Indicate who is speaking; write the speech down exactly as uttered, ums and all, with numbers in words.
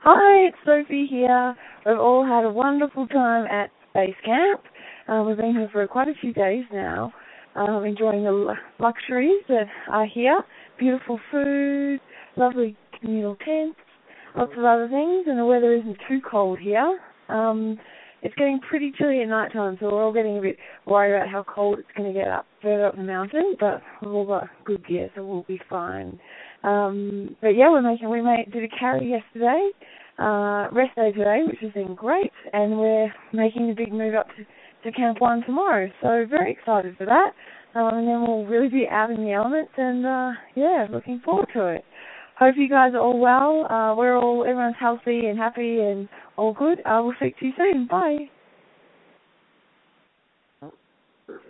Speaker 1: Hi, it's Sophie here. We've all had a wonderful time at base camp. Uh, we've been here for quite a few days now, um, enjoying the l- luxuries that are here. Beautiful food, lovely communal tents, lots of other things, and the weather isn't too cold here. Um, it's getting pretty chilly at night time, so we're all getting a bit worried about how cold it's going to get up further up the mountain, but we've all got good gear, so we'll be fine. Um, but yeah, we're making we made did a carry yesterday, uh, rest day today, which has been great, and we're making a big move up to, to Camp One tomorrow. So very excited for that, um, and then we'll really be out in the elements, and uh, yeah, looking forward to it. Hope you guys are all well. Uh, we're all everyone's healthy and happy and all good. I will speak to you soon. Bye.